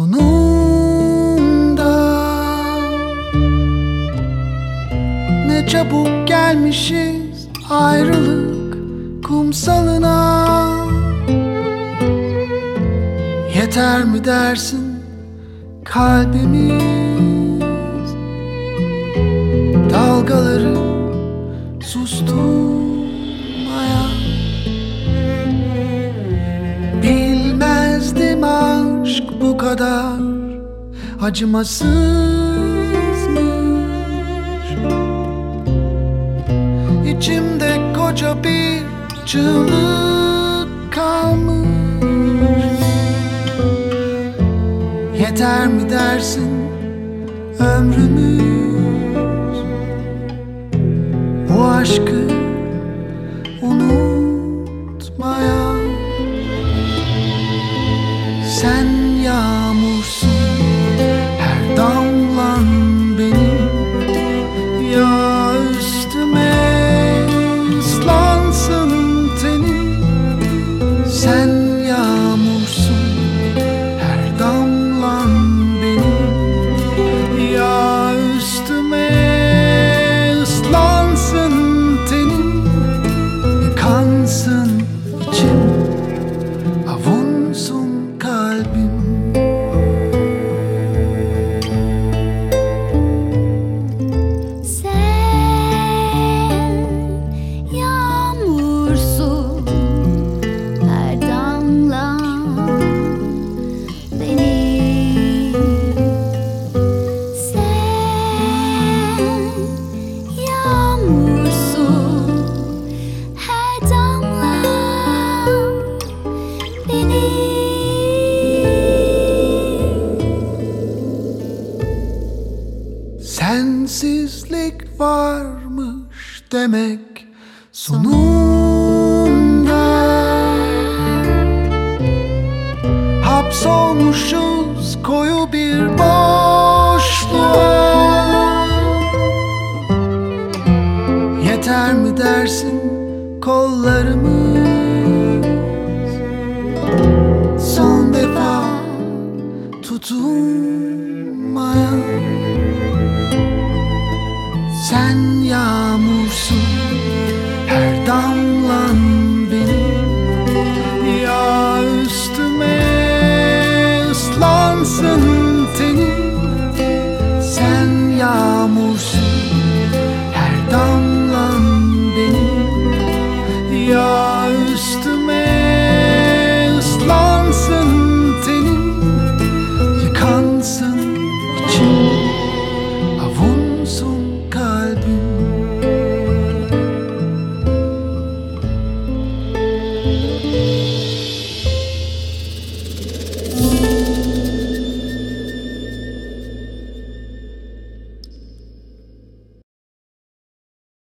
Sonunda ne çabuk gelmişiz ayrılık kumsalına. Yeter mi dersin kalbimiz dalgaları susturmaya? Bilmezdim aşk bu kadar acımasızmış. İçimde koca bir çığlık kalmış. Yeter mi dersin ömrümüz bu aşkı unutmaya? Sen yağmursun, her damlan benim. Ya üstüme ıslansın tenim. Sen yağmursun, her damlan benim. Ya üstüme ıslansın tenim. Yıkansın içim, avunsun kalbim. Sen yağmursun, her damlan benim. Sen yağmursun, her damlan benim. Sensizlik varmış demek sonunda. Hapsolmuşuz koyu bir boşluğa. Yeter mi dersin kollarımız son defa tutunmaya? Sen yağmursun, her damlan benim. Ya üstüme ıslansın